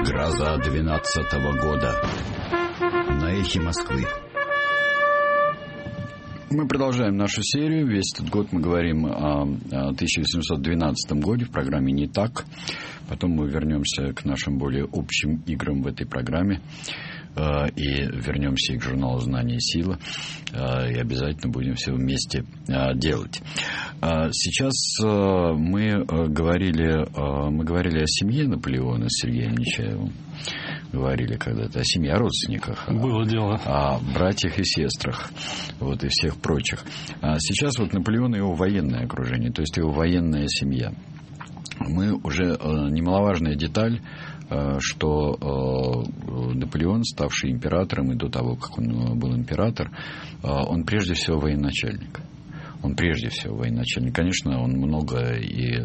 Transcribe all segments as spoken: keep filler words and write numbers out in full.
Гроза двенадцатого года. На эхе Москвы. Мы продолжаем нашу серию. Весь этот год мы говорим о тысяча восемьсот двенадцатом годе в программе «Не так». Потом мы вернемся к нашим более общим играм в этой программе. И вернемся и к журналу «Знание и сила». И обязательно будем все вместе делать. Сейчас мы говорили, мы говорили о семье Наполеона с Сергеем Нечаевым. Говорили когда-то о семье, о родственниках. Было дело. О братьях и сестрах. Вот, и всех прочих. А сейчас вот Наполеон и его военное окружение, то есть его военная семья. Мы уже немаловажная деталь, что Наполеон, ставший императором, и до того, как он был император, он прежде всего военачальник. Он прежде всего военачальник. Конечно, он много и,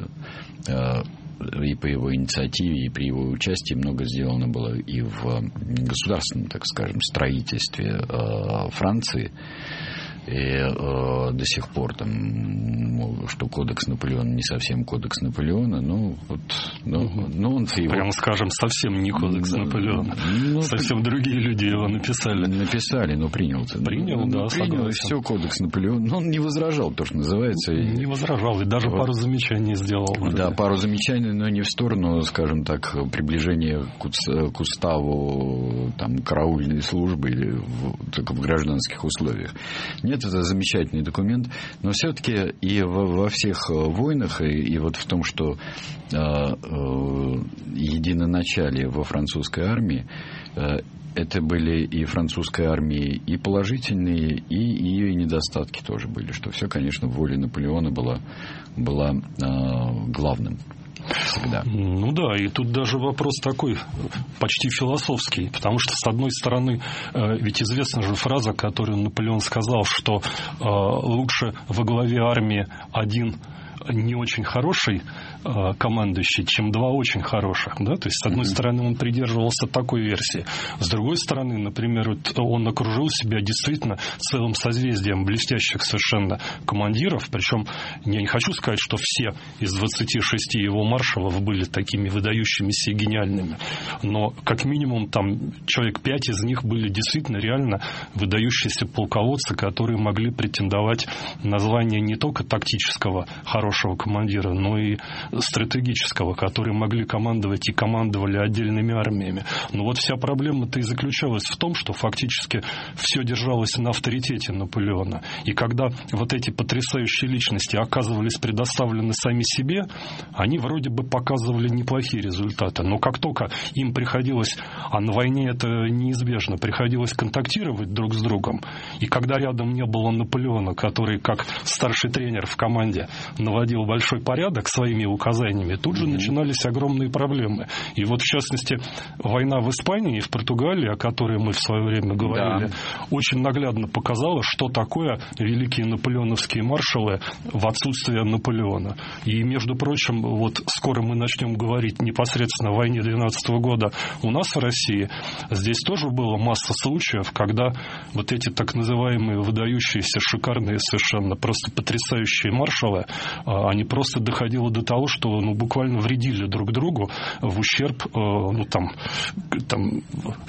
и по его инициативе, и при его участии много сделано было и в государственном, так скажем, строительстве Франции. И э, до сих пор там, что кодекс Наполеона не совсем кодекс Наполеона, ну вот, ну, ну он его... Прямо скажем, совсем не кодекс да, Наполеона, ну, совсем другие люди его написали. Написали, но принял. Принял, ну, да, принял, и все, кодекс Наполеона. Но он не возражал, то, что называется. Не возражал, и даже вот. пару замечаний сделал. Да, вроде. пару замечаний, но не в сторону, скажем так, приближения к, к уставу там, караульной службы или в, только в гражданских условиях. Нет, это замечательный документ, но все-таки и во, во всех войнах, и, и вот в том, что э, э, единоначалие во французской армии, э, это были и французской армии и положительные, и ее и недостатки тоже были, что все, конечно, воля Наполеона была, была э, главным. Всегда. Ну да, и тут даже вопрос такой почти философский, потому что, с одной стороны, ведь известна же фраза, которую Наполеон сказал, что лучше во главе армии один не очень хороший э, командующий, чем два очень хороших. Да? То есть, с одной mm-hmm. стороны, он придерживался такой версии. С другой стороны, например, вот он окружил себя действительно целым созвездием блестящих совершенно командиров. Причем я не хочу сказать, что все из двадцати шести его маршалов были такими выдающимися и гениальными. Но, как минимум, там человек пять из них были действительно реально выдающиеся полководцы, которые могли претендовать на звание не только тактического хорошего командира, но и стратегического, которые могли командовать и командовали отдельными армиями. Но вот вся проблема-то и заключалась в том, что фактически все держалось на авторитете Наполеона. И когда вот эти потрясающие личности оказывались предоставлены сами себе, они вроде бы показывали неплохие результаты. Но как только им приходилось, а на войне это неизбежно, приходилось контактировать друг с другом, и когда рядом не было Наполеона, который как старший тренер в команде наводил большой порядок своими указаниями, тут же mm-hmm. начинались огромные проблемы. И вот, в частности, война в Испании и в Португалии, о которой мы в свое время говорили, да. очень наглядно показала, что такое великие наполеоновские маршалы в отсутствие Наполеона. И, между прочим, вот скоро мы начнем говорить непосредственно о войне двенадцатого года у нас в России. Здесь тоже было масса случаев, когда вот эти так называемые выдающиеся, шикарные, совершенно просто потрясающие маршалы, они просто доходило до того, что ну, буквально вредили друг другу в ущерб ну, там, там,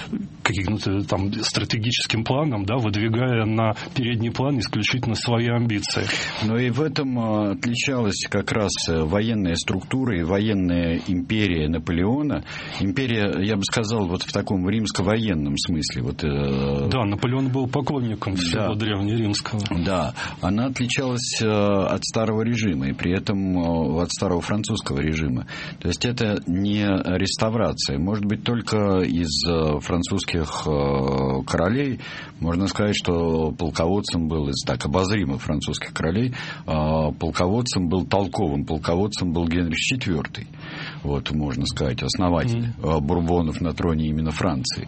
каким-то там стратегическим планам, да, выдвигая на передний план исключительно свои амбиции. Но и в этом отличалась как раз военная структура и военная империя Наполеона. Империя, я бы сказал, вот в таком римско-военном смысле. Вот, да, Наполеон был поклонником всего да, древнеримского. Да, она отличалась от старого режима. И при этом от старого французского режима. То есть это не реставрация. Может быть, только из французских королей можно сказать, что полководцем был, из так обозримых французских королей, полководцем был, толковым полководцем был Генрих четвёртый. Вот, можно сказать, основатель mm-hmm. Бурбонов на троне именно Франции.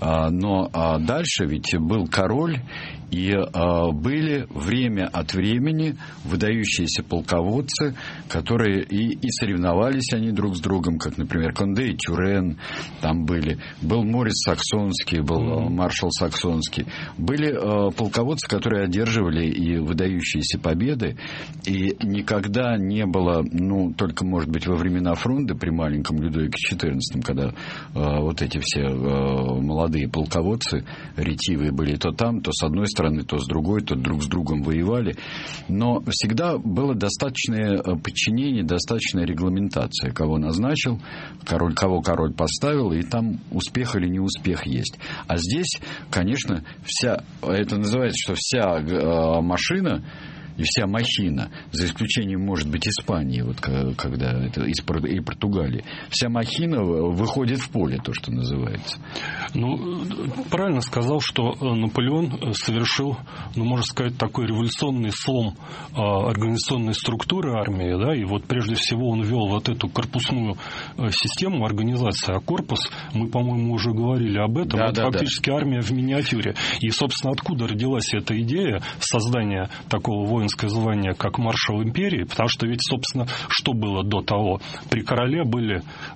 Но дальше ведь был король, и были время от времени выдающиеся полководцы, которые и, и соревновались они друг с другом, как, например, Конде и Тюрен там были. Был Морис Саксонский, был mm-hmm. маршал Саксонский. Были э, полководцы, которые одерживали и выдающиеся победы. И никогда не было, ну, только, может быть, во времена Фронды, при маленьком Людовике четырнадцатом, когда э, вот эти все э, молодые полководцы ретивые были то там, то с одной стороны, то с другой, то друг с другом воевали. Но всегда было достаточное подчинение, достаточная регламентация, кого назначил, король, кого король поставил, и там успех или неуспех есть. А здесь, конечно, вся, это называется, что вся э, машина и вся махина, за исключением, может быть, Испании, вот когда это и Португалии, вся махина выходит в поле, то, что называется. Ну, правильно сказал, что Наполеон совершил, ну, можно сказать, такой революционный слом организационной структуры армии, да, и вот прежде всего он ввел вот эту корпусную систему организации, а корпус, мы, по-моему, уже говорили об этом, да, это да, фактически да. армия в миниатюре. И, собственно, откуда родилась эта идея создания такого воинского звание, как маршал империи, потому что ведь, собственно, что было до того? При короле были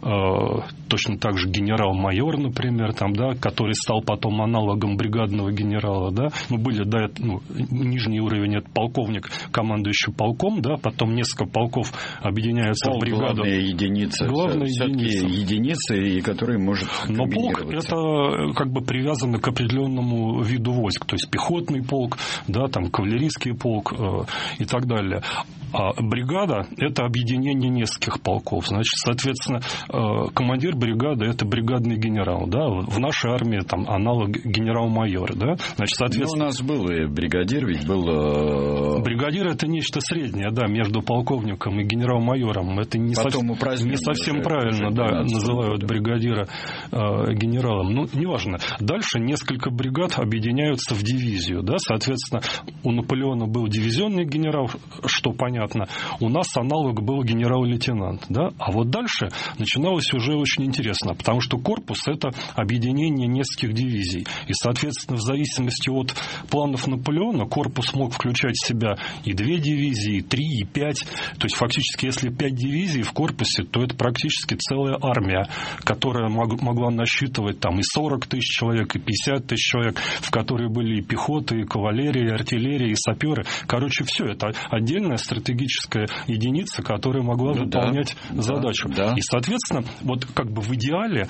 э, точно так же генерал-майор, например, там, да, который стал потом аналогом бригадного генерала, да, ну, были, да, ну, нижний уровень, это полковник, командующий полком, да, потом несколько полков объединяются Полк, в бригаду. Главная единица. Главная единица. единица, и которая может Но полк это как бы привязано к определенному виду войск, то есть пехотный полк, да, там, кавалерийский полк, э, и так далее. А бригада – это объединение нескольких полков. Значит, соответственно, командир бригады – это бригадный генерал. Да? В нашей армии там аналог генерал-майор. Да? Значит, соответственно... Но у нас был и бригадир, ведь был... Бригадир – это нечто среднее, да, между полковником и генерал-майором. Это не, сов... не совсем правильно, да, называют бригадира э, генералом. Ну, неважно. Дальше несколько бригад объединяются в дивизию. Да? Соответственно, у Наполеона был дивизионный генерал, что понятно. У нас аналог был генерал-лейтенант. Да? А вот дальше начиналось уже очень интересно, потому что корпус – это объединение нескольких дивизий. И, соответственно, в зависимости от планов Наполеона, корпус мог включать в себя и две дивизии, и три, и пять. То есть, фактически, если пять дивизий в корпусе, то это практически целая армия, которая мог, могла насчитывать там и сорок тысяч человек, и пятьдесят тысяч человек, в которой были и пехота, и кавалерия, и артиллерия, и саперы. Короче, все это отдельная стратегическая единица, которая могла ну, выполнять да, задачу. Да. И, соответственно, вот как бы в идеале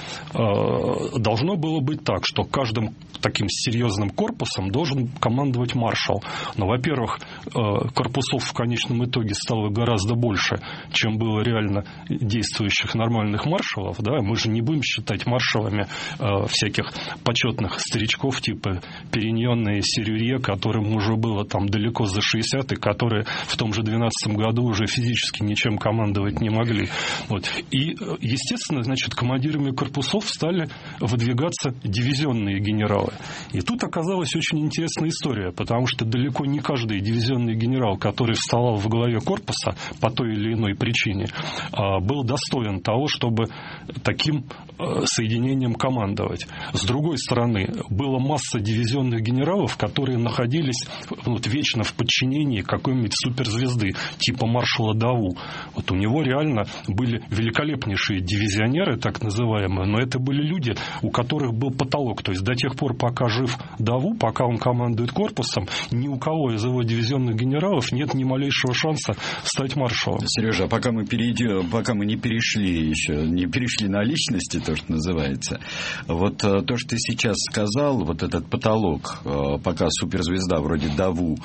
э, должно было быть так, что каждым таким серьезным корпусом должен командовать маршал. Но, во-первых, э, корпусов в конечном итоге стало гораздо больше, чем было реально действующих нормальных маршалов. Да? Мы же не будем считать маршалами э, всяких почетных старичков типа Периньона и Серюрье, которым уже было там далеко за шестьдесят, и которые в том же двенадцатом году уже физически ничем командовать не могли. Вот. И, естественно, значит, командирами корпусов стали выдвигаться дивизионные генералы. И тут оказалась очень интересная история, потому что далеко не каждый дивизионный генерал, который вставал во главе корпуса по той или иной причине, был достоин того, чтобы таким соединением командовать. С другой стороны, была масса дивизионных генералов, которые находились вот, вечно в подчинении какой-нибудь суперзвезды, типа маршала Даву. Вот у него реально были великолепнейшие дивизионеры, так называемые, но это были люди, у которых был потолок. То есть до тех пор, пока жив Даву, пока он командует корпусом, ни у кого из его дивизионных генералов нет ни малейшего шанса стать маршалом. Сережа, а пока мы перейдем, пока мы не перешли еще, не перешли на личности, то, что называется, вот то, что ты сейчас сказал, вот этот потолок, пока суперзвезда вроде Даву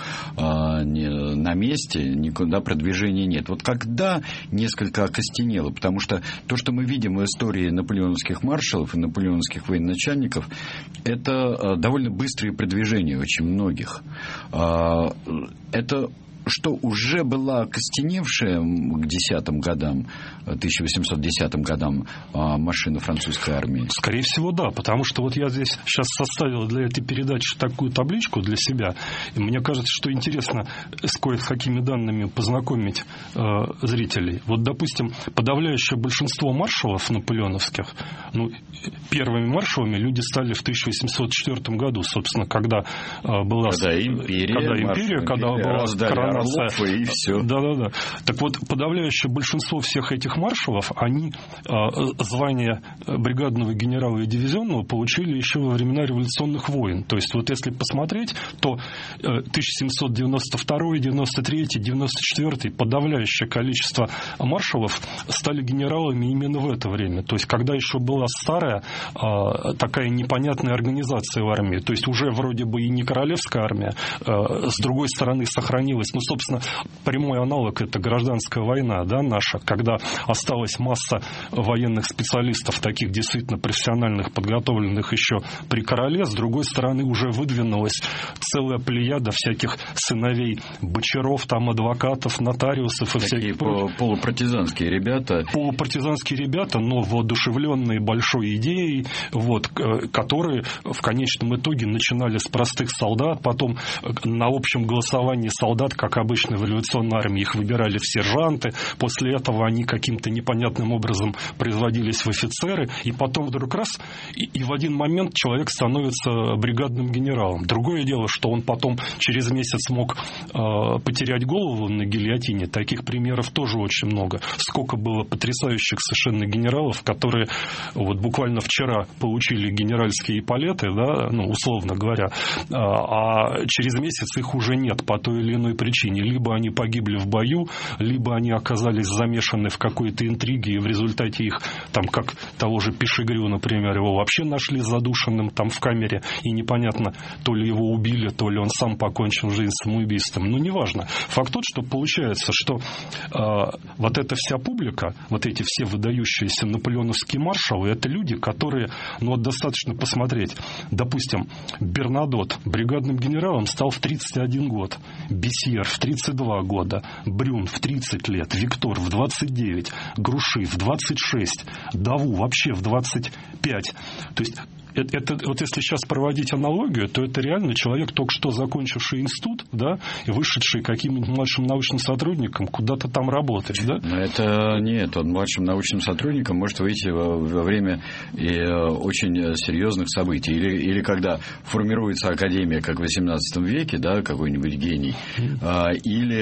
на месте, никуда продвижения нет. Вот когда несколько окостенело, потому что то, что мы видим в истории наполеоновских маршалов и наполеоновских военачальников, это довольно быстрые продвижения очень многих. Это что уже была окостеневшая к десятым годам, тысяча восемьсот десятым годам машина французской армии? Скорее всего, да, потому что вот я здесь сейчас составил для этой передачи такую табличку для себя, и мне кажется, что интересно с кое-какими данными познакомить э, зрителей. Вот, допустим, подавляющее большинство маршалов наполеоновских, ну, первыми маршалами люди стали в тысяча восемьсот четвёртом году, собственно, когда э, была... Когда империя, когда, империя, когда была коронация администрация. Орлов, и все. Да-да-да. Так вот, подавляющее большинство всех этих маршалов, они звание бригадного генерала и дивизионного получили еще во времена революционных войн. То есть, вот если посмотреть, то тысяча семьсот девяносто второй, девяносто третий, девяносто четвёртый подавляющее количество маршалов стали генералами именно в это время. То есть, когда еще была старая такая непонятная организация в армии. То есть, уже вроде бы и не королевская армия, с другой стороны сохранилась. Ну, собственно, прямой аналог — это гражданская война, да, наша, когда осталась масса военных специалистов, таких действительно профессиональных, подготовленных еще при короле. С другой стороны, уже выдвинулась целая плеяда всяких сыновей бочаров, там, адвокатов, нотариусов и такие всяких прочих. Полупартизанские ребята. Полупартизанские ребята, но воодушевленные большой идеей, вот, которые в конечном итоге начинали с простых солдат, потом на общем голосовании солдат, как обычно в революционной армии, их выбирали в сержанты, после этого они каким-то непонятным образом производились в офицеры, и потом вдруг раз, и, и в один момент человек становится бригадным генералом. Другое дело, что он потом через месяц мог э, потерять голову на гильотине. Таких примеров тоже очень много. Сколько было потрясающих совершенно генералов, которые вот буквально вчера получили генеральские эполеты, да, ну, условно говоря, а через месяц их уже нет по той или иной причине. Либо они погибли в бою, либо они оказались замешаны в какой-то интриге, и в результате их, там, как того же Пешегрю, например, его вообще нашли задушенным там в камере, и непонятно, то ли его убили, то ли он сам покончил жизнь самоубийством. Ну, неважно. Факт тот, что получается, что э, вот эта вся публика, вот эти все выдающиеся наполеоновские маршалы, это люди, которые, ну, вот достаточно посмотреть. Допустим, Бернадот бригадным генералом стал в тридцать один год, Бесьер в тридцать два года, Брюн в тридцать лет, Виктор в двадцать девять, Груши в двадцать шесть, Даву вообще в двадцать пять. То есть Это, это, вот если сейчас проводить аналогию, то это реально человек, только что закончивший институт, да, и вышедший каким-нибудь младшим научным сотрудником куда-то там работать, да? Но это нет, он младшим научным сотрудником может выйти во, во время и, очень серьезных событий. Или, или когда формируется академия, как в восемнадцатом веке, да, какой-нибудь гений, mm.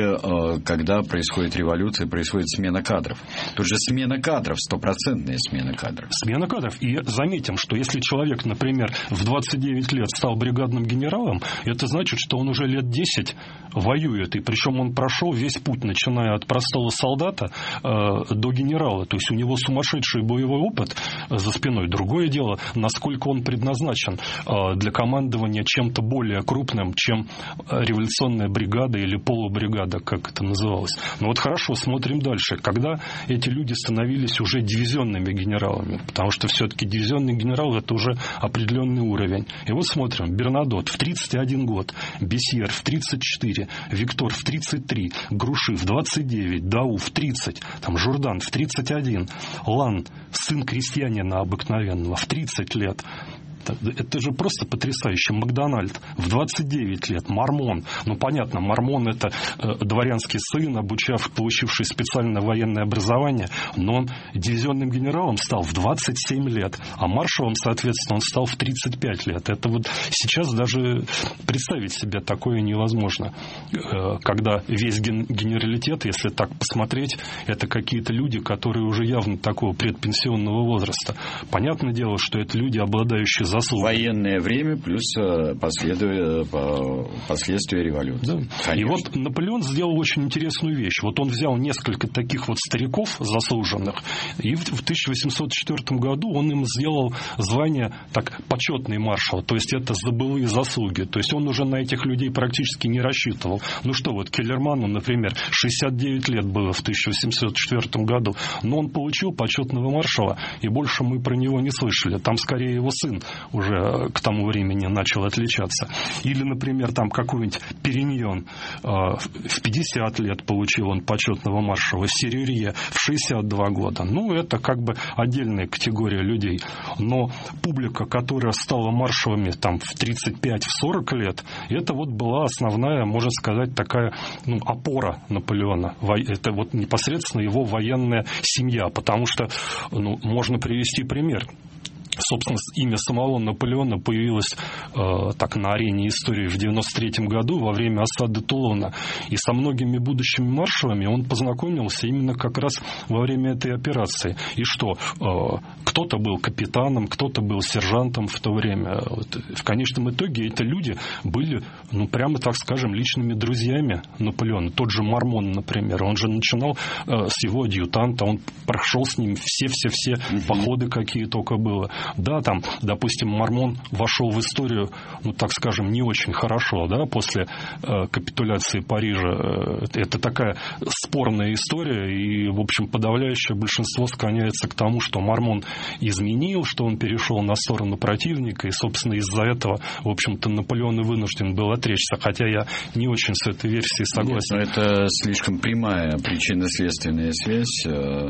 или когда происходит революция, происходит смена кадров. Тут же смена кадров, стопроцентная смена кадров. Смена кадров. И заметим, что если человек, например, в двадцать девять лет стал бригадным генералом, это значит, что он уже лет десять воюет. И причем он прошел весь путь, начиная от простого солдата э, до генерала. То есть у него сумасшедший боевой опыт за спиной. Другое дело, насколько он предназначен э, для командования чем-то более крупным, чем революционная бригада или полубригада, как это называлось. Но вот хорошо, смотрим дальше. Когда эти люди становились уже дивизионными генералами, потому что все-таки дивизионный генерал — это уже определенный уровень. И вот смотрим. Бернадот в тридцать один год, Бесьер в тридцать четыре, Виктор в тридцать три, Груши в двадцать девять, Дау в тридцать, там Журдан в тридцать один, Лан, сын крестьянина обыкновенного, в тридцать лет. Это же просто потрясающе. Макдональд в двадцать девять лет. Мормон. Ну, понятно, Мормон — это э, дворянский сын, обучав, получивший специальное военное образование, но он дивизионным генералом стал в двадцать семь лет, а маршалом, соответственно, он стал в тридцать пять лет. Это вот сейчас даже представить себе такое невозможно. Э, когда весь ген- генералитет, если так посмотреть, это какие-то люди, которые уже явно такого предпенсионного возраста. Понятное дело, что это люди, обладающие заслугами. Военное время плюс последствия, последствия революции. Да. И вот Наполеон сделал очень интересную вещь. Вот он взял несколько таких вот стариков заслуженных, и в тысяча восемьсот четвёртом году он им сделал звание так, почетный маршал. То есть это за былые заслуги. То есть он уже на этих людей практически не рассчитывал. Ну что, вот Келлерману, например, шестьдесят девять лет было в тысяча восемьсот четвёртом году, но он получил почетного маршала, и больше мы про него не слышали. Там скорее его сын уже к тому времени начал отличаться. Или, например, там какой-нибудь Периньон э, в пятьдесят лет получил он почетного маршала, Серюрье в шестьдесят два года. Ну, это как бы отдельная категория людей. Но публика, которая стала маршалами там в тридцать пять сорок лет, это вот была основная, можно сказать, такая, ну, опора Наполеона. Это вот непосредственно его военная семья. Потому что, ну, можно привести пример. Собственно, имя самого Наполеона появилось э, так на арене истории в девяносто третьем году во время осады Тулона. И со многими будущими маршалами он познакомился именно как раз во время этой операции. И что? Э, кто-то был капитаном, кто-то был сержантом в то время. Вот, в конечном итоге эти люди были, ну, прямо так скажем, личными друзьями Наполеона. Тот же Мармон, например, он же начинал э, с его адъютанта, он прошел с ним все-все-все mm-hmm. походы, какие только было. Да, там, допустим, Мармон вошел в историю, ну, так скажем, не очень хорошо, да, после э, капитуляции Парижа. Это такая спорная история, и, в общем, подавляющее большинство склоняется к тому, что Мармон изменил, что он перешел на сторону противника, и, собственно, из-за этого, в общем-то, Наполеон и вынужден был отречься, хотя я не очень с этой версией согласен. Нет, это слишком прямая причинно-следственная связь.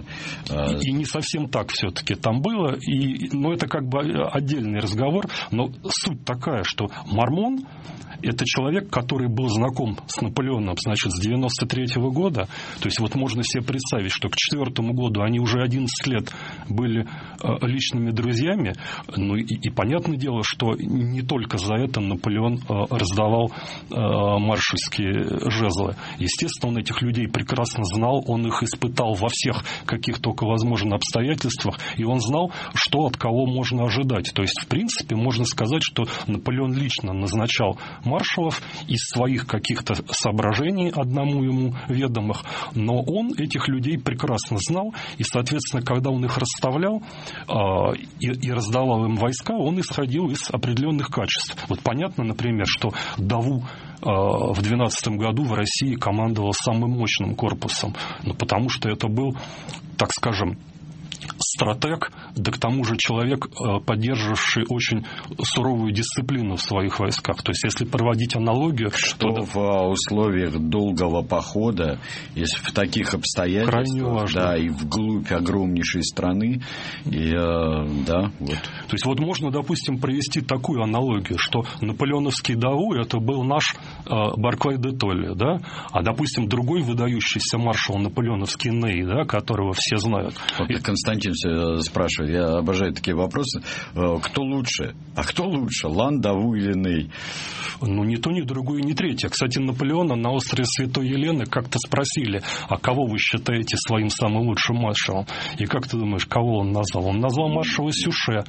И, и не совсем так все-таки там было, и, но это как бы отдельный разговор, но суть такая, что Мармон – это человек, который был знаком с Наполеоном, значит, с девяносто третьего года. То есть вот можно себе представить, что к четвертому году они уже одиннадцать лет были э, личными друзьями. Ну и, и понятное дело, что не только за это Наполеон э, раздавал э, маршальские жезлы. Естественно, он этих людей прекрасно знал, он их испытал во всех каких только возможно обстоятельствах, и он знал, что от кого можно ожидать. То есть, в принципе, можно сказать, что Наполеон лично назначал маршалов из своих каких-то соображений, одному ему ведомых, но он этих людей прекрасно знал, и, соответственно, когда он их расставлял э, и, и раздавал им войска, он исходил из определенных качеств. Вот понятно, например, что Даву э, в двенадцатом году в России командовал самым мощным корпусом, ну, потому что это был, так скажем, стратег, да к тому же человек, поддерживавший очень суровую дисциплину в своих войсках. То есть, если проводить аналогию... Что то... в условиях долгого похода, если в таких обстоятельствах, да, и вглубь огромнейшей страны, и, да, вот. То есть, вот можно, допустим, провести такую аналогию, что наполеоновский Даву – это был наш э, Барклай де Толли, да, а, допустим, другой выдающийся маршал наполеоновский Ней, да, которого все знают. Вот, и... Константин спрашивает, я обожаю такие вопросы, кто лучше? А кто лучше, Лан, Даву или Ней? Ну, ни то, ни другое, ни третье. Кстати, Наполеона на острове Святой Елены как-то спросили, а кого вы считаете своим самым лучшим маршалом? И как ты думаешь, кого он назвал? Он назвал маршала Сюше.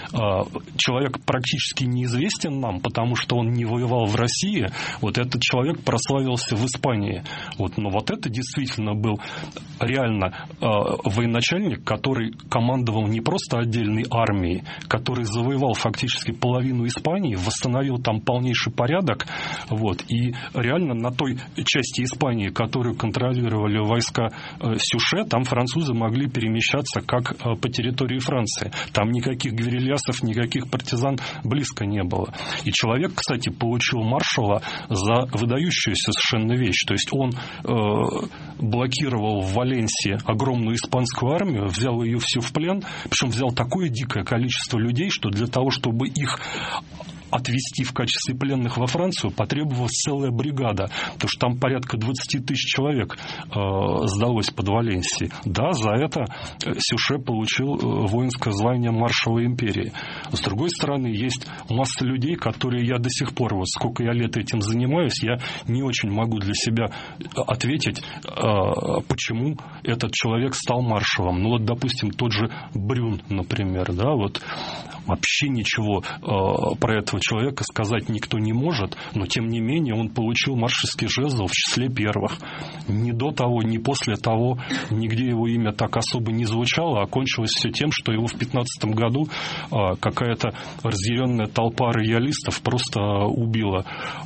Человек практически неизвестен нам, потому что он не воевал в России. Вот этот человек прославился в Испании. Вот, но вот это действительно был реально военачальник, который командовал не просто отдельной армией, который завоевал фактически половину Испании, восстановил там полнейший порядок, вот, и реально на той части Испании, которую контролировали войска э, Сюше, там французы могли перемещаться как э, по территории Франции. Там никаких гвирильясов, никаких партизан близко не было. И человек, кстати, получил маршала за выдающуюся совершенно вещь. То есть он э, блокировал в Валенсии огромную испанскую армию, взял ее всю в плен, причем взял такое дикое количество людей, что для того, чтобы их отвезти в качестве пленных во Францию, потребовалась целая бригада, потому что там порядка двадцать тысяч человек э, сдалось под Валенсией. Да, за это Сюше получил воинское звание маршала империи. С другой стороны, есть масса людей, которые я до сих пор, вот сколько я лет этим занимаюсь, я не очень могу для себя ответить, э, почему этот человек стал маршалом. Ну вот, допустим, тот же Брюн, например, да, вот вообще ничего э, про этого человека сказать никто не может, но тем не менее он получил маршальский жезл в числе первых. Ни до того, ни после того нигде его имя так особо не звучало, а кончилось все тем, что его в пятнадцатом году э, какая-то разъяренная толпа роялистов просто э, убила.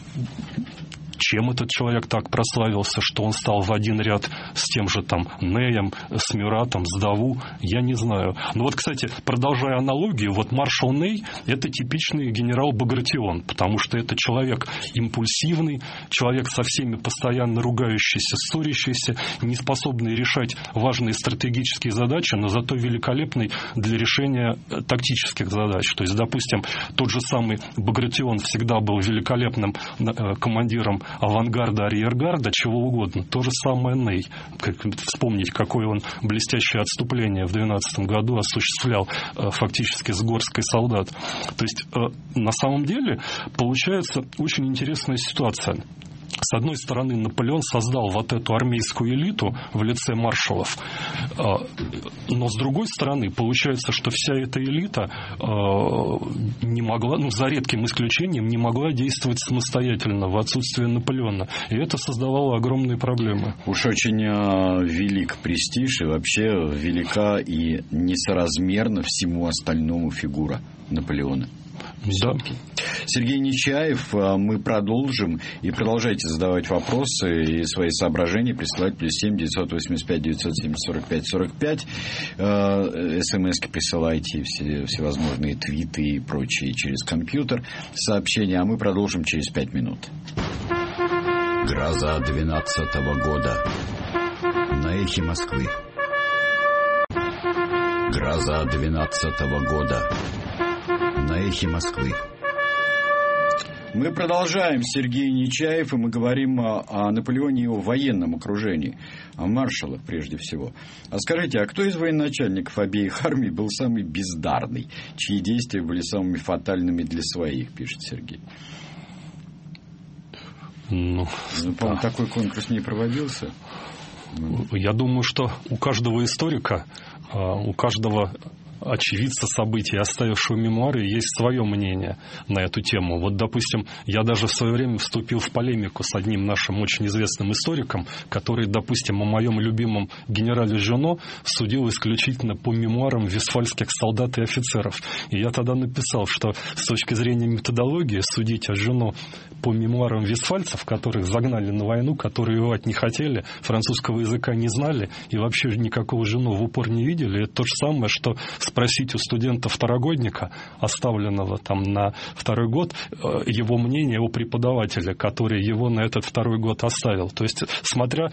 Чем этот человек так прославился, что он стал в один ряд с тем же там Неем, с Мюратом, с Даву, я не знаю. Но вот, кстати, продолжая аналогию, вот маршал Ней – это типичный генерал Багратион, потому что это человек импульсивный, человек со всеми постоянно ругающийся, ссорящийся, не способный решать важные стратегические задачи, но зато великолепный для решения тактических задач. То есть, допустим, тот же самый Багратион всегда был великолепным командиром авангарда, арьергарда, чего угодно. То же самое Ней. Как вспомнить, какое он блестящее отступление в двенадцатом году осуществлял фактически с горсткой солдат. То есть, на самом деле, получается очень интересная ситуация. С одной стороны, Наполеон создал вот эту армейскую элиту в лице маршалов, но с другой стороны, получается, что вся эта элита не могла, ну, за редким исключением, не могла действовать самостоятельно в отсутствие Наполеона. И это создавало огромные проблемы. Уж очень велик престиж, и вообще велика и несоразмерна всему остальному фигура Наполеона. Да. Сергей Нечаев, мы продолжим. И продолжайте задавать вопросы и свои соображения присылать плюс семь девятьсот восемьдесят пять девятьсот семьдесят сорок пять сорок пять. СМСки присылайте, все, всевозможные твиты и прочие через компьютер сообщения. А мы продолжим через пять минут. Гроза двенадцатого года. На эхе Москвы. Гроза двенадцатого года. На эхе Москвы. Мы продолжаем. Сергей Нечаев, и мы говорим о, о Наполеоне и его военном окружении, о маршалах прежде всего. А скажите, а кто из военачальников обеих армий был самый бездарный, чьи действия были самыми фатальными для своих, пишет Сергей? Ну, ну по-моему, да. Такой конкурс не проводился. Я думаю, что у каждого историка, у каждого очевидца событий, оставившего мемуары, есть свое мнение на эту тему. Вот, допустим, я даже в свое время вступил в полемику с одним нашим очень известным историком, который, допустим, о моем любимом генерале Жено судил исключительно по мемуарам вестфальских солдат и офицеров. И я тогда написал, что с точки зрения методологии судить о Жено по мемуарам вестфальцев, которых загнали на войну, которые воевать не хотели, французского языка не знали и вообще никакого Жено в упор не видели, это то же самое, что спросить у студента-второгодника, оставленного там на второй год, его мнение о преподавателе, который его на этот второй год оставил. То есть, смотря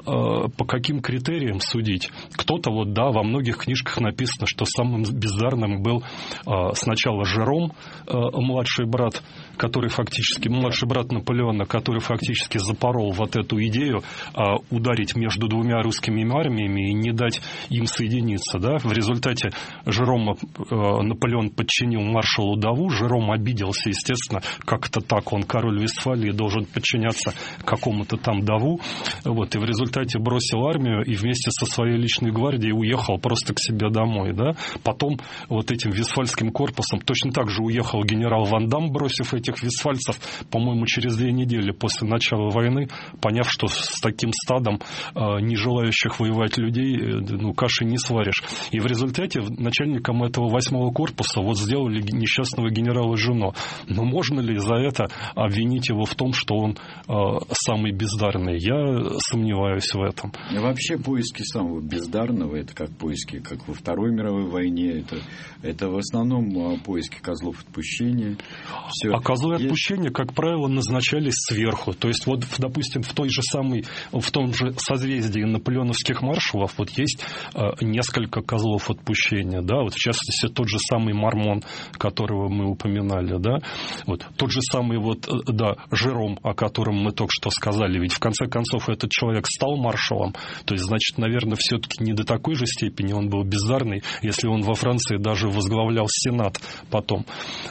по каким критериям судить. Кто-то, вот да, во многих книжках написано, что самым бездарным был сначала Жером, младший брат, который фактически, младший брат Наполеона, который фактически запорол вот эту идею ударить между двумя русскими армиями и не дать им соединиться. Да? В результате Жерома э, Наполеон подчинил маршалу Даву. Жером обиделся, естественно, как-то так. Он король Вестфалии, должен подчиняться какому-то там Даву. Вот, и в результате бросил армию и вместе со своей личной гвардией уехал просто к себе домой. Да? Потом вот этим вестфальским корпусом точно так же уехал генерал Ван Дам, бросив этих вестфальцев, по-моему, через две недели после начала войны, поняв, что с таким стадом э, не желающих воевать людей э, ну, каши не сваришь. И в результате начальником этого восьмого корпуса вот сделали несчастного генерала Жено. Но можно ли за это обвинить его в том, что он э, самый бездарный? Я сомневаюсь в этом. И вообще поиски самого бездарного, это как поиски, как во Второй мировой войне, это, это в основном поиски козлов отпущения. Все. А козлы Есть... отпущения, как правило, назначались сверху. То есть, вот, допустим, в той же самой, в том же созвездии наполеоновских маршалов вот есть э, несколько козлов отпущения. Да? Вот, в частности, тот же самый Мармон, которого мы упоминали. Да? Вот, тот же самый вот, да, Жером, о котором мы только что сказали. Ведь, в конце концов, этот человек стал маршалом. То есть, значит, наверное, все-таки не до такой же степени он был бездарный, если он во Франции даже возглавлял Сенат потом.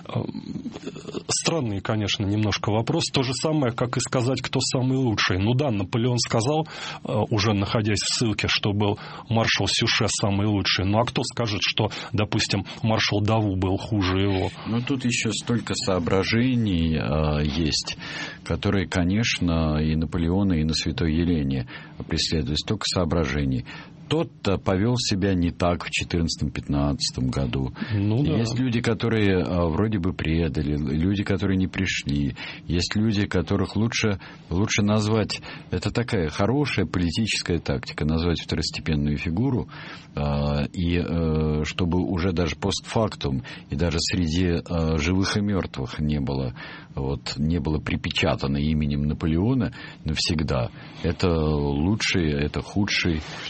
Странный, конечно, немножко вопрос. То же самое, как и сказать, кто самый лучший. Ну да, Наполеон сказал, уже находясь в ссылке, что был маршал Сюше самый лучший. Ну а кто скажет, что, допустим, маршал Даву был хуже его? Ну тут еще столько соображений э, есть, которые, конечно, и Наполеона, и на Святой Елене преследуют. Столько соображений. Тот-то повел себя не так в четырнадцатом-пятнадцатом году. Ну, да. Есть люди, которые а, вроде бы предали, люди, которые не пришли. Есть люди, которых лучше, лучше назвать... Это такая хорошая политическая тактика, назвать второстепенную фигуру, а, и а, чтобы уже даже постфактум, и даже среди а, живых и мертвых не было, вот, не было припечатано именем Наполеона навсегда. Это лучший, это худший. Ну, вот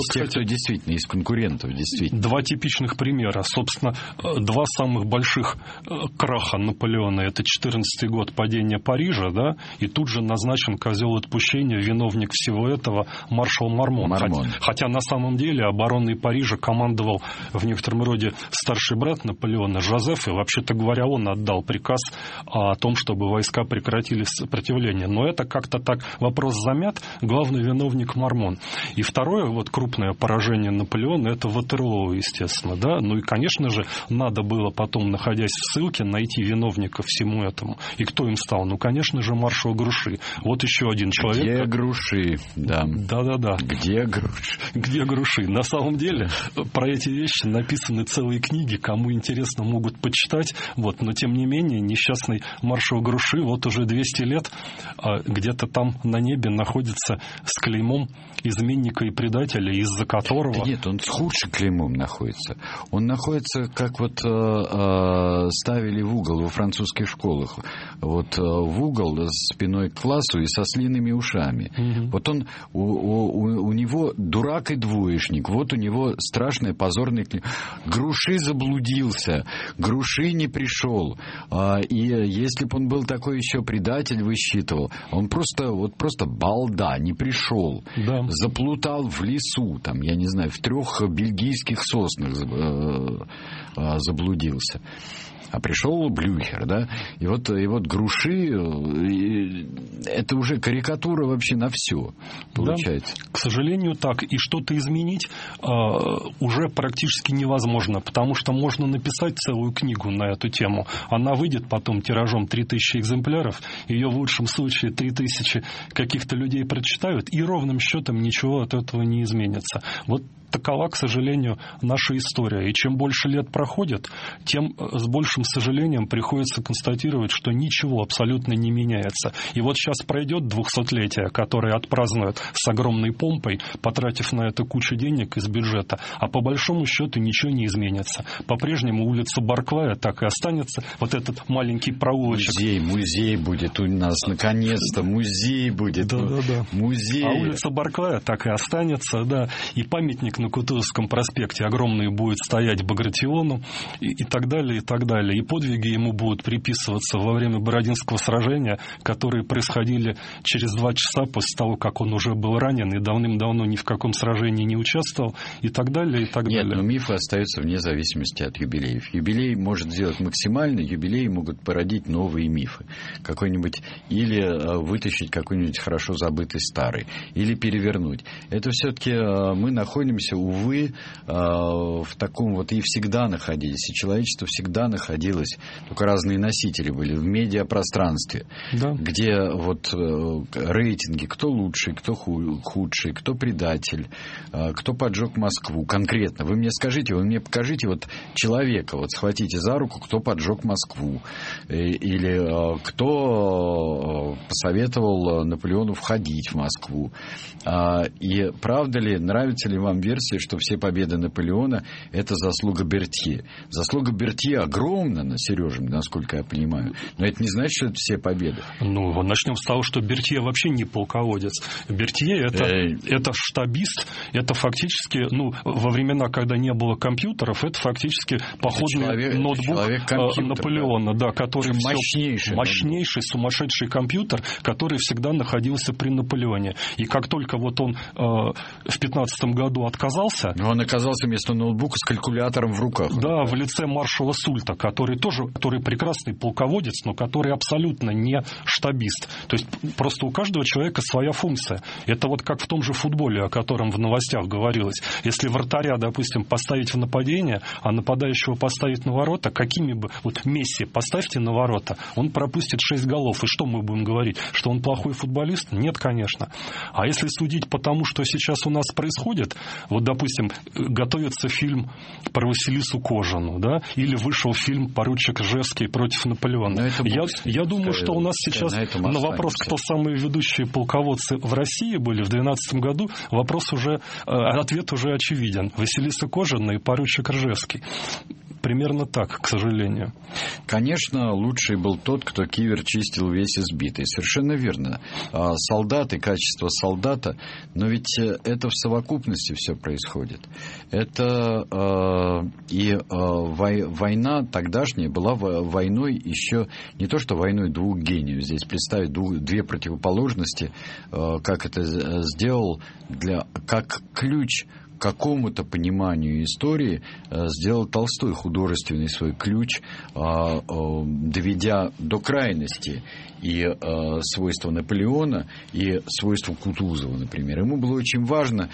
тех, кстати, кто действительно, из конкурентов, действительно. Два типичных примера. Собственно, два самых больших краха Наполеона. Это четырнадцатый год, падения Парижа, да, и тут же назначен козел отпущения, виновник всего этого маршал Мармон. Мармон. Хотя, хотя на самом деле обороной Парижа командовал в некотором роде старший брат Наполеона Жозеф, и, вообще-то говоря, он отдал приказ о том, чтобы войска прекратили сопротивление. Но это как-то так вопрос замят, главный виновник Мармон. И второе, вот крупное поражение Наполеона, это Ватерлоо, естественно, да, ну и, конечно же, надо было потом, находясь в ссылке, найти виновника всему этому. И кто им стал? Ну, конечно же, маршал Груши. Вот еще один человек. Где Груши? Да. Да-да-да. Где Груши? Где Груши? На самом деле, про эти вещи написаны целые книги, кому интересно, могут почитать, вот, но, тем не менее, несчастный маршал Груши вот уже двести лет где-то там на небе находится с клеймом изменника и предателя, из-за которого... Да нет, он с худшим клеймом находится. Он находится, как вот э, э, ставили в угол во французских школах. Вот э, в угол спиной к классу и со слиными ушами. Угу. Вот он, у, у, у него дурак и двоечник. Вот у него страшный позорный клейм. Груши заблудился. Груши не пришел. А, и если бы он был такой еще предатель, высчитывал, он просто, вот просто балда, не пришел. Да. Заплутал в лесу, там, я не знаю, в трех бельгийских соснах заблудился. А пришел Блюхер, да, и вот, и вот Груши, и это уже карикатура вообще на все получается. Да, к сожалению, так. И что-то изменить э, уже практически невозможно, потому что можно написать целую книгу на эту тему. Она выйдет потом тиражом три тысячи экземпляров, ее в лучшем случае три тысячи каких-то людей прочитают, и ровным счетом ничего от этого не изменится. Вот такова, к сожалению, наша история. И чем больше лет проходит, тем с большим сожалением приходится констатировать, что ничего абсолютно не меняется. И вот сейчас пройдет двухсотлетие, которое отпразднуют с огромной помпой, потратив на это кучу денег из бюджета, а по большому счету ничего не изменится. По-прежнему улица Барклая так и останется. Вот этот маленький проулочек. Музей, музей будет у нас, наконец-то, музей будет. Да, да, да. Музей. А улица Барклая так и останется, да. И памятник на Кутузовском проспекте огромный будет стоять Багратиону и, и так далее, и так далее. И подвиги ему будут приписываться во время Бородинского сражения, которые происходили через два часа после того, как он уже был ранен и давным-давно ни в каком сражении не участвовал, и так далее, и так Нет, далее. но мифы остаются вне зависимости от юбилеев. Юбилей может сделать максимально, юбилеи могут породить новые мифы. Какой-нибудь, или вытащить какой-нибудь хорошо забытый старый, или перевернуть. Это все-таки мы находимся, увы, в таком вот, и всегда находились, и человечество всегда находилось, только разные носители были в медиапространстве, да. Где вот рейтинги, кто лучший, кто худший, кто предатель, кто поджег Москву конкретно. Вы мне скажите, вы мне покажите вот человека, вот схватите за руку, кто поджег Москву, или кто посоветовал Наполеону входить в Москву. И правда ли, нравится ли вам версия, что все победы Наполеона – это заслуга Бертье? Заслуга Бертье огромна, Сережа, насколько я понимаю. Но это не значит, что это все победы. Ну, начнем с того, что Бертье вообще не полководец. Бертье – это, это штабист, это фактически, ну, во времена, когда не было компьютеров, это фактически походный человек, ноутбук Наполеона, да, который мощнейший, мощнейший, сумасшедший компьютер, который всегда находился при Наполеоне. И как только вот он э, в пятнадцатом году отказался... Но он оказался вместо ноутбука с калькулятором в руках. Да, в лице маршала Сульта, который тоже который прекрасный полководец, но который абсолютно не штабист. То есть просто у каждого человека своя функция. Это вот как в том же футболе, о котором в новостях говорилось. Если вратаря, допустим, поставить в нападение, а нападающего поставить на ворота, какими бы... Вот Месси поставьте на ворота, он пропустит шесть голов. И что мы будем говорить? Что он плохой футболист? Нет, конечно. А если судить по тому, что сейчас у нас происходит, вот, допустим, готовится фильм про Василису Кожану, да, или вышел фильм «Поручик Ржевский против Наполеона». Я, я думаю, что у нас сейчас на, на вопрос, кто самые ведущие полководцы в России были в две тысячи двенадцатом году, вопрос уже, ответ уже очевиден. Василиса Кожана и поручик Ржевский. Примерно так, к сожалению. Конечно, лучший был тот, кто кивер чистил весь избитый. Совершенно верно. Солдат и качество солдата, но ведь это в совокупности все происходит. Это и война тогдашняя была войной еще не то, что войной двух гениев. Здесь представить двух, две противоположности, как это сделал, для, как ключ к какому-то пониманию истории сделал Толстой художественный свой ключ, доведя до крайности и свойства Наполеона, и свойства Кутузова, например. Ему было очень важно,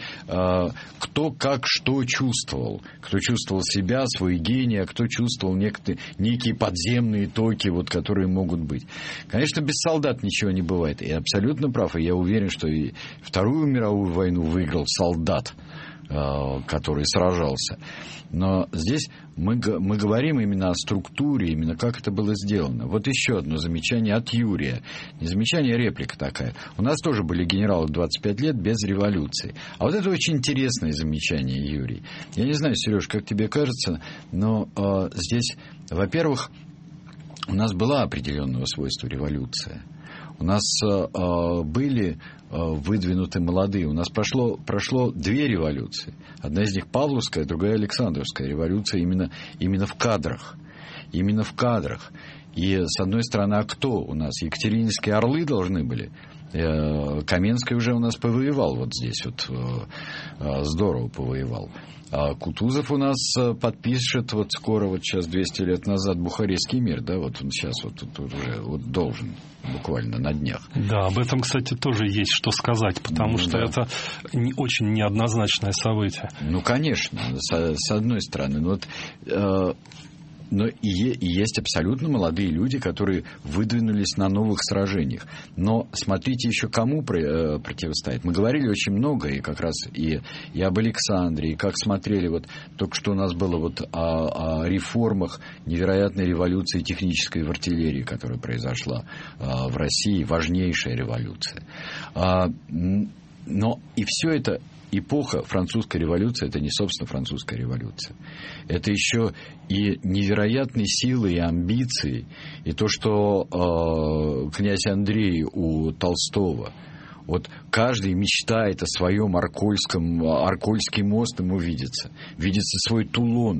кто как что чувствовал. Кто чувствовал себя, свой гений, а кто чувствовал некие, некие подземные токи, вот, которые могут быть. Конечно, без солдат ничего не бывает. И абсолютно прав. И я уверен, что и Вторую мировую войну выиграл солдат, который сражался. Но здесь мы, мы говорим именно о структуре, именно как это было сделано. Вот еще одно замечание от Юрия. Не замечание, а реплика такая. У нас тоже были генералы двадцать пять лет без революции. А вот это очень интересное замечание, Юрий. Я не знаю, Сереж, как тебе кажется, но э, здесь, во-первых, у нас была определенного свойства революция. У нас э, были э, выдвинуты молодые. У нас прошло, прошло две революции. Одна из них Павловская, другая Александровская революция именно, именно в кадрах. Именно в кадрах. И, с одной стороны, а кто у нас? Екатерининские орлы должны были. Э, Каменский уже у нас повоевал вот здесь. Вот, э, здорово повоевал. А Кутузов у нас подпишет вот скоро, вот сейчас двести лет назад, Бухарестский мир, да, вот он сейчас вот тут уже вот должен, буквально на днях. Да, об этом, кстати, тоже есть что сказать, потому ну, что да. это не, очень неоднозначное событие. Ну, конечно, с, с одной стороны, но вот... Э, Но и, и есть абсолютно молодые люди, которые выдвинулись на новых сражениях. Но смотрите еще, кому про, э, противостоит. Мы говорили очень много, и как раз и, и об Александре, и как смотрели, вот только что у нас было вот о, о реформах невероятной революции технической в артиллерии, которая произошла э, в России, важнейшая революция. А, но и все это... Эпоха французской революции – это не, собственно, французская революция. Это еще и невероятные силы и амбиции, и то, что э, князь Андрей у Толстого. Вот каждый мечтает о своем Аркольском, Аркольский мост ему видится, видится свой Тулон.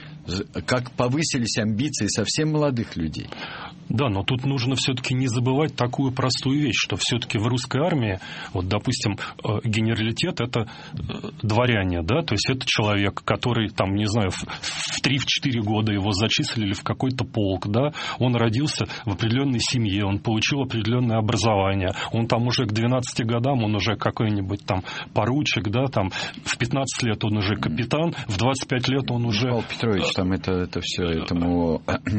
Как повысились амбиции совсем молодых людей. Да, но тут нужно все-таки не забывать такую простую вещь, что все-таки в русской армии, вот, допустим, генералитет – это дворяне, да, то есть это человек, который, там, не знаю, в три-четыре года его зачислили в какой-то полк, да, он родился в определенной семье, он получил определенное образование, он там уже к двенадцати годам, он уже какой-нибудь там поручик, да, там, в пятнадцать лет он уже капитан, в двадцать пять лет он уже… Павел Петрович, там это, это все, этому…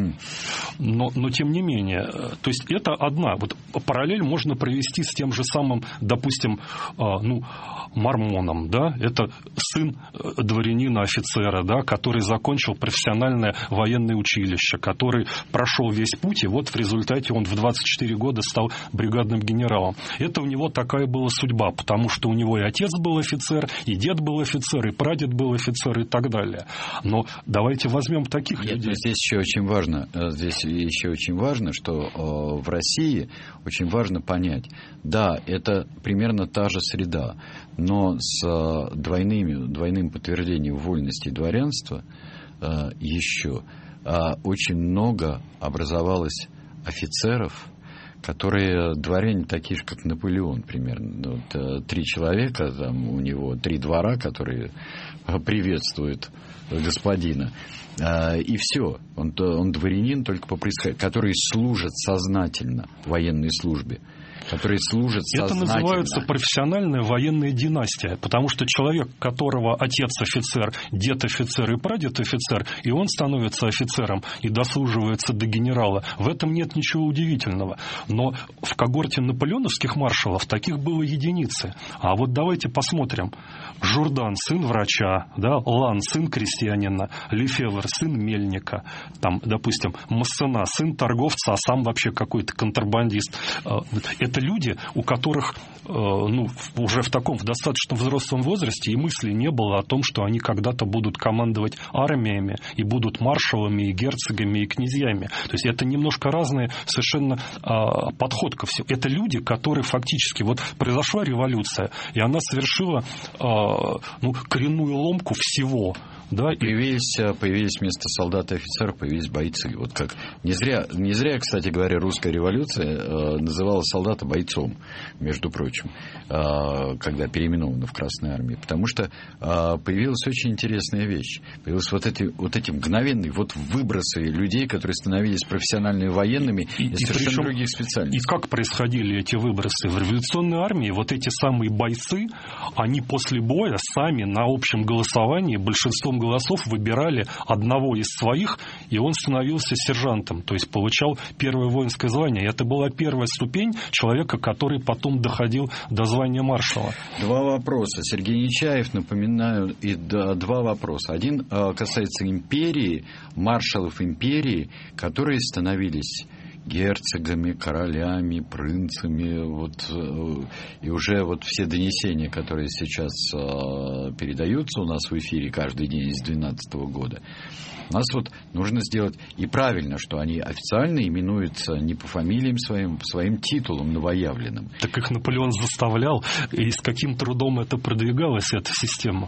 Но, но тем не менее, то есть это одна. Вот параллель можно провести с тем же самым, допустим, ну, Мормоном, да, это сын дворянина-офицера, да, который закончил профессиональное военное училище, который прошел весь путь, и вот в результате он в двадцать четыре года стал бригадным генералом. Это у него такая была судьба, потому что у него и отец был офицер, и дед был офицер, и прадед был офицер, и так далее. Но давайте возьмем таких Нет, людей. Здесь еще очень важно, здесь еще очень важно, что в России очень важно понять, да, это примерно та же среда, но с двойными, двойным подтверждением вольности дворянства еще очень много образовалось офицеров, которые дворяне такие же, как Наполеон примерно. Вот, три человека, там у него три двора, которые приветствуют господина. И все. Он, он дворянин только по происхождению, которые служат сознательно в военной службе. Которые служат сознательно. Это называется профессиональная военная династия, потому что человек, которого отец офицер, дед офицер и прадед офицер, и он становится офицером и дослуживается до генерала, в этом нет ничего удивительного. Но в когорте наполеоновских маршалов таких было единицы. А вот давайте посмотрим. Журдан, сын врача, да, Лан, сын крестьянина, Лефевр, сын мельника, там, допустим, Массена, сын торговца, а сам вообще какой-то контрабандист. Это это люди, у которых ну, уже в таком, в достаточно взрослом возрасте и мысли не было о том, что они когда-то будут командовать армиями и будут маршалами, и герцогами, и князьями. То есть это немножко разный совершенно а, подход ко всему. Это люди, которые фактически... Вот произошла революция, и она совершила а, ну, коренную ломку всего. Да, появились, и... появились вместо солдат и офицеров, появились бойцы. Вот как. Не зря, не зря, кстати говоря, русская революция э, называла солдата бойцом, между прочим, э, когда переименована в Красной армии. Потому что э, появилась очень интересная вещь. Появились вот эти, вот эти мгновенные вот выбросы людей, которые становились профессиональными военными и, и совершенно причем, других специальностей. И как происходили эти выбросы? В революционной армии вот эти самые бойцы, они после боя сами на общем голосовании большинством голосов выбирали одного из своих, и он становился сержантом, то есть получал первое воинское звание. И это была первая ступень человека, который потом доходил до звания маршала. Два вопроса. Сергей Нечаев, напоминаю, и два вопроса. Один касается империи, маршалов империи, которые становились герцогами, королями, принцами, вот, и уже вот все донесения, которые сейчас э, передаются у нас в эфире каждый день с две тысячи двенадцатого года, у нас вот нужно сделать, и правильно, что они официально именуются не по фамилиям своим, по своим титулам новоявленным. Так их Наполеон заставлял, и с каким трудом это продвигалась, эта система.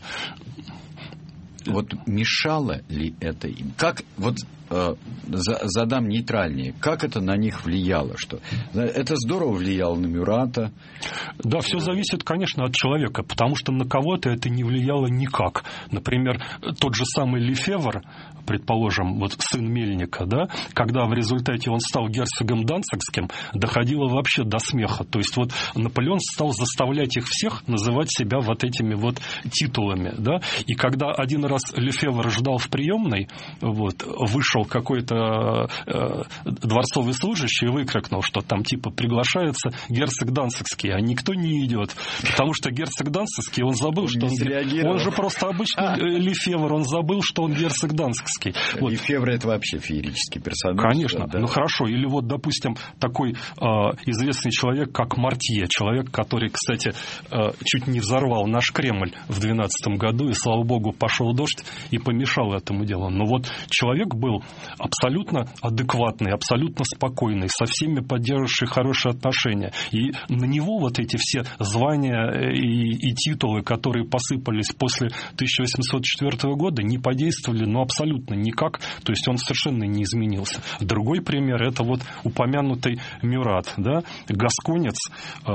Вот мешало ли это им? Как, вот э, задам нейтральнее, как это на них влияло? Что? Это здорово влияло на Мюрата? Да, все зависит, конечно, от человека, потому что на кого-то это не влияло никак. Например, тот же самый Лефевр, предположим, вот сын Мельника, да, когда в результате он стал герцогом данцигским, доходило вообще до смеха. То есть вот Наполеон стал заставлять их всех называть себя вот этими вот титулами, да, и когда один раз Лефевр ждал в приемной, вот, вышел какой-то э, дворцовый служащий и выкрикнул, что там типа приглашается герцог данцигский, а никто не идет, потому что герцог данцигский, он забыл, он что он, он же просто обычный а. Лефевр, он забыл, что он герцог данцигский. Вот. Лефевр — это вообще феерический персонаж. Конечно, да. Ну хорошо, или вот, допустим, такой э, известный человек, как Мортье, человек, который, кстати, э, чуть не взорвал наш Кремль в двенадцатом году, и, слава богу, пошел дождь и помешал этому делу. Но вот человек был абсолютно адекватный, абсолютно спокойный, со всеми поддерживавший хорошие отношения. И на него вот эти все звания и, и титулы, которые посыпались после тысяча восемьсот четвёртого года, не подействовали, ну, абсолютно никак. То есть он совершенно не изменился. Другой пример — это вот упомянутый Мюрат, да, гасконец, э,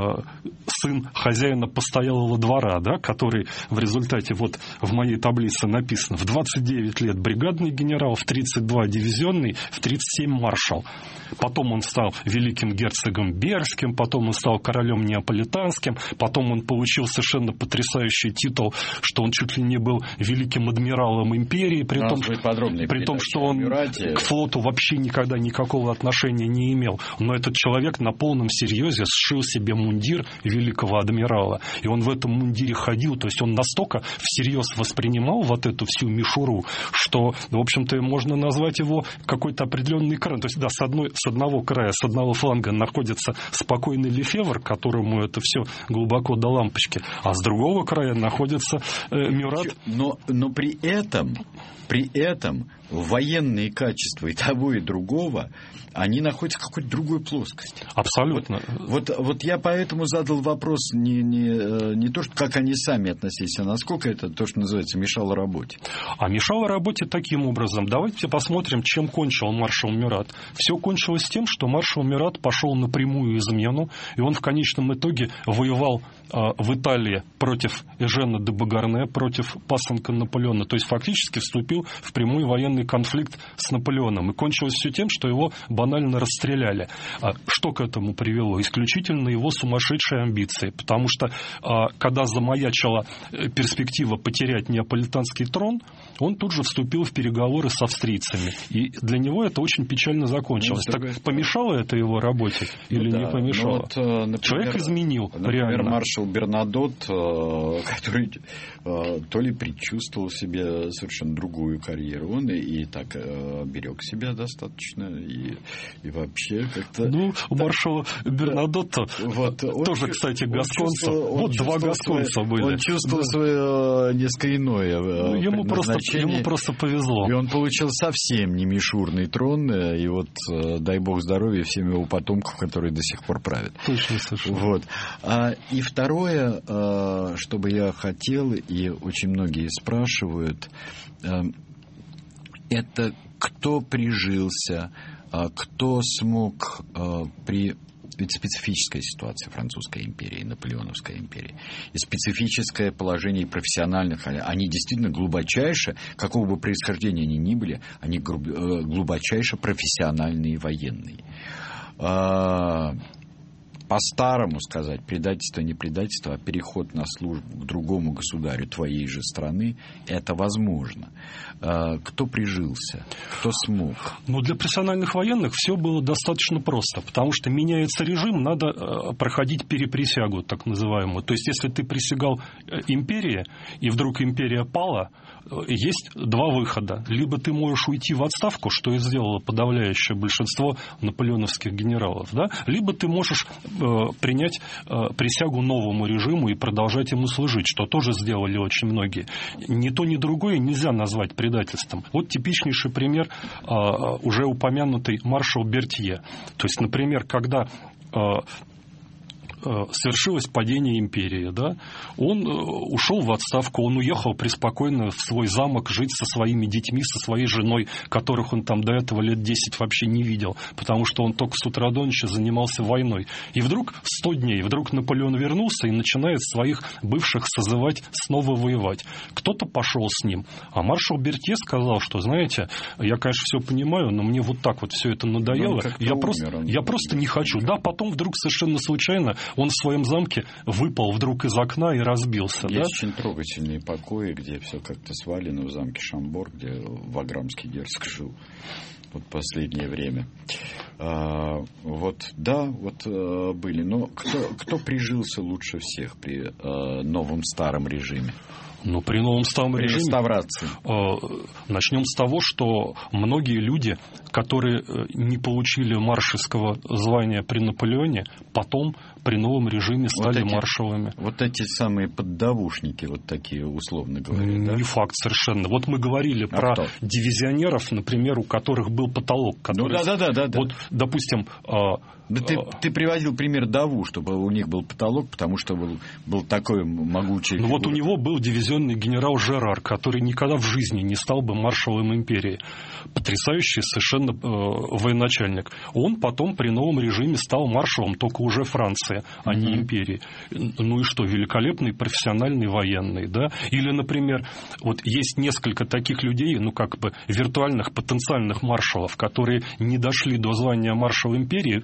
сын хозяина постоялого двора, да, который в результате вот в моей таблице написано: в двадцать девять лет бригадный генерал, в тридцать два дивизионный, в тридцать семь маршал. Потом он стал великим герцогом Берским, потом он стал королем неаполитанским, потом он получил совершенно потрясающий титул, что он чуть ли не был великим адмиралом империи, при том, при том что он к флоту вообще никогда никакого отношения не имел. Но этот человек на полном серьезе сшил себе мундир великого адмирала, и он в этом мундире ходил, то есть он настолько всерьез воспринимал вот эту всю мишуру, что, в общем-то, можно назвать его какой-то определенный край. То есть, да, с, одной, с одного края, с одного фланга находится спокойный Лефевр, которому это все глубоко до лампочки, а с другого края находится э, Мюрат. Но, но при этом, при этом военные качества и того, и другого, они находятся в какой-то другой плоскости. Абсолютно. Вот, вот, вот я поэтому задал вопрос не, не, не то, что как они сами относились, а насколько это то, что называется, мешало работе. А мешало работе таким образом. Давайте посмотрим, чем кончил маршал Мюрат. Все кончилось тем, что маршал Мюрат пошел напрямую измену, и он в конечном итоге воевал э, в Италии против Эжена де Багарне, против пасынка Наполеона. То есть фактически вступил в прямой военный конфликт с Наполеоном. И кончилось все тем, что его банально расстреляли. Что к этому привело? Исключительно его сумасшедшие амбиции. Потому что, когда замаячила перспектива потерять неаполитанский трон, он тут же вступил в переговоры с австрийцами. И для него это очень печально закончилось. Ну, так помешало это его работе или ну, не да. помешало? Ну, вот, например, человек изменил. Например, реально. маршал Бернадот, который то ли предчувствовал себе совершенно другую мировую карьеру. Он и, и так э, берег себя достаточно, и, и вообще как-то... Ну, у маршала Бернадотто вот, тоже, он, кстати, гасконца. Вот два гасконца были. Он чувствовал да. свое несколько иное ну, ему, просто, ему просто повезло. И он получил совсем не мишурный трон, и вот, дай бог здоровья всем его потомкам, которые до сих пор правят. Точно, совершенно. Вот. А, и второе, а, что бы я хотел, и очень многие спрашивают, а, это кто прижился, а, кто смог а, при... Ведь специфическая ситуация Французской империи, Наполеоновской империи. И специфическое положение профессиональных, они действительно глубочайше, какого бы происхождения они ни были, они глубочайше профессиональные военные. По-старому сказать, предательство, не предательство, а переход на службу к другому государю твоей же страны, это возможно. Кто прижился, кто смог? Ну, для профессиональных военных все было достаточно просто, потому что меняется режим, надо проходить переприсягу, так называемую. То есть, если ты присягал империи, и вдруг империя пала, есть два выхода. Либо ты можешь уйти в отставку, что и сделало подавляющее большинство наполеоновских генералов, да? Либо ты можешь принять присягу новому режиму и продолжать ему служить, что тоже сделали очень многие. Ни то, ни другое нельзя назвать предательством. Вот типичнейший пример уже упомянутый маршал Бертье. То есть, например, когда совершилось падение империи, да, он ушел в отставку, он уехал преспокойно в свой замок жить со своими детьми, со своей женой, которых он там до этого лет десять вообще не видел, потому что он только с утра до ночи занимался войной. И вдруг в сто дней, вдруг Наполеон вернулся и начинает своих бывших созывать снова воевать. Кто-то пошел с ним, а маршал Бертье сказал, что, знаете, я, конечно, все понимаю, но мне вот так вот все это надоело, я, просто, умер, я просто не хочу. Да, потом вдруг совершенно случайно он в своем замке выпал вдруг из окна и разбился. Есть да? очень трогательные покои, где все как-то свалено, в замке Шамбор, где ваграмский герцог жил вот последнее время. А, вот, да, вот а, были. Но кто, кто прижился лучше всех при а, новом старом режиме? Ну, при новом старом при режиме реставрации. Э, начнем с того, что многие люди, которые не получили маршальского звания при Наполеоне, потом при новом режиме стали вот эти, маршалами. Вот эти самые поддавушники, вот такие, условно говоря. Не да? факт совершенно. Вот мы говорили а про кто? Дивизионеров, например, у которых был потолок. Который, ну, да, да, да, да. Вот, допустим... Э, Да ты, ты приводил пример Даву, чтобы у них был потолок, потому что был, был такой могучий... Ну вот у него был дивизионный генерал Жерар, который никогда в жизни не стал бы маршалом империи. Потрясающий совершенно э, военачальник. Он потом при новом режиме стал маршалом, только уже Франции, а mm-hmm. не империи. Ну и что, великолепный профессиональный военный, да? Или, например, вот есть несколько таких людей, ну как бы виртуальных потенциальных маршалов, которые не дошли до звания маршала империи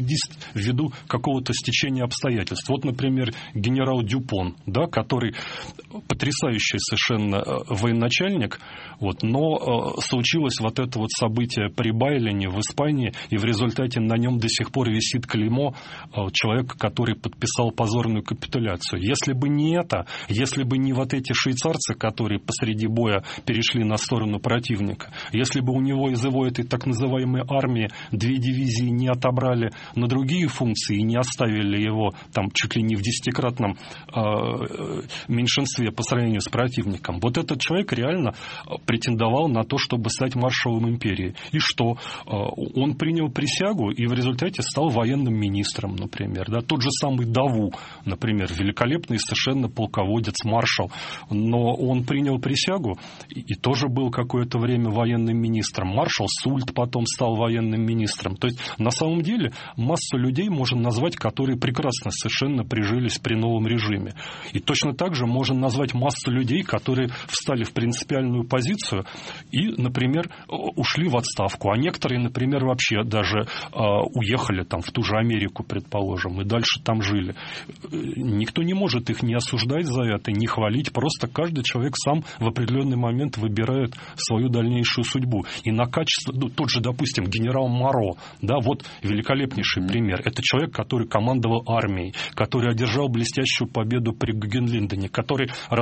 ввиду какого-то стечения обстоятельств. Вот, например, генерал Дюпон, да, который потрясающий совершенно военачальник, вот, но э, случилось вот это вот событие при Байлене в Испании, и в результате на нем до сих пор висит клеймо э, человека, который подписал позорную капитуляцию. Если бы не это, если бы не вот эти швейцарцы, которые посреди боя перешли на сторону противника, если бы у него из его этой так называемой армии две дивизии не отобрали на другие функции и не оставили его там чуть ли не в десятикратном э, меньшинстве по сравнению с противником. Вот этот человек реально претендовал на то, чтобы стать маршалом империи. И что? Э, он принял присягу и в результате стал военным министром, например. Да? Тот же самый Даву, например, великолепный совершенно полководец, маршал. Но он принял присягу и, и тоже был какое-то время военным министром. Маршал Сульт потом стал военным министром. То есть, на самом деле, массу людей можно назвать, которые прекрасно совершенно прижились при новом режиме. И точно так же можно назвать массу людей, которые встали в принципиальную позицию и, например, ушли в отставку. А некоторые, например, вообще даже э, уехали там, в ту же Америку, предположим, и дальше там жили. Никто не может их не осуждать за это, не хвалить. Просто каждый человек сам в определенный момент выбирает свою дальнейшую судьбу. И на качество... Ну, тот же, допустим, генерал Моро, да, вот великолепнейший пример. Это человек, который командовал армией, который одержал блестящую победу при Гогенлиндене, который рас,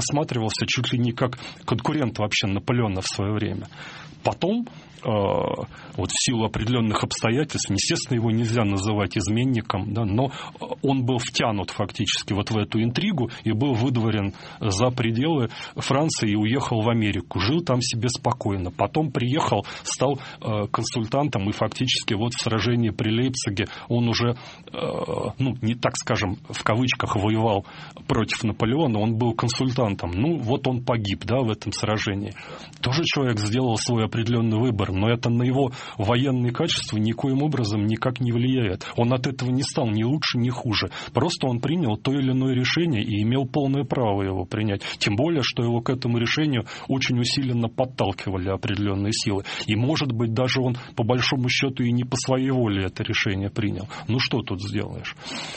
рассматривался чуть ли не как конкурент вообще Наполеона в свое время. Потом, вот в силу определенных обстоятельств, естественно, его нельзя называть изменником, да, но он был втянут фактически вот в эту интригу и был выдворен за пределы Франции и уехал в Америку. Жил там себе спокойно. Потом приехал, стал консультантом, и фактически вот в сражении при Лейпциге он уже, ну, не так скажем, в кавычках воевал против Наполеона, он был консультантом. Ну, вот он погиб, да, в этом сражении. Тоже человек сделал свой определенный выбор, но это на его военные качества никоим образом никак не влияет. Он от этого не стал ни лучше, ни хуже. Просто он принял то или иное решение и имел полное право его принять. Тем более, что его к этому решению очень усиленно подталкивали определенные силы. И, может быть, даже он, по большому счету, и не по своей воле это решение принял. Ну, что тут сделаешь?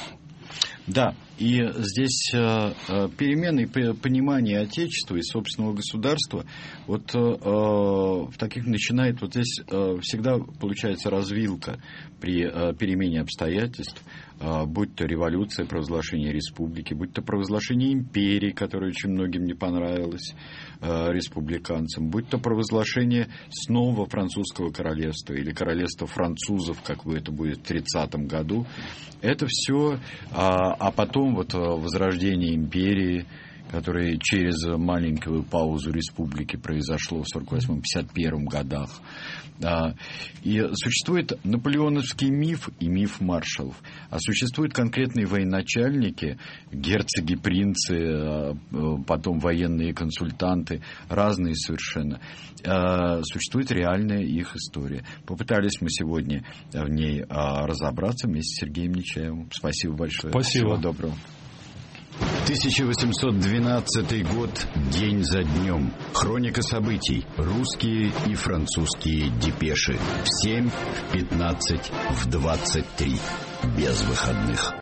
Да, и здесь э, перемены понимания Отечества и собственного государства, вот э, в таких начинает, вот здесь э, всегда получается развилка при э, перемене обстоятельств, э, будь то революция, провозглашение республики, будь то провозглашение империи, которое очень многим не понравилось, э, республиканцам, будь то провозглашение снова французского королевства или королевства французов, как это будет в тридцатом году, это все, а, а потом вот возрождение империи, которое через маленькую паузу республики произошло в сорок восьмом — пятьдесят первом годах. И существует наполеоновский миф и миф маршалов. А существуют конкретные военачальники, герцоги, принцы, потом военные консультанты, разные совершенно. Существует реальная их история. Попытались мы сегодня в ней разобраться вместе с Сергеем Нечаевым. Спасибо большое. Спасибо. Всего доброго. тысяча восемьсот двенадцатый год, день за днем. Хроника событий. Русские и французские депеши. В семь, в пятнадцать, в двадцать три. Без выходных.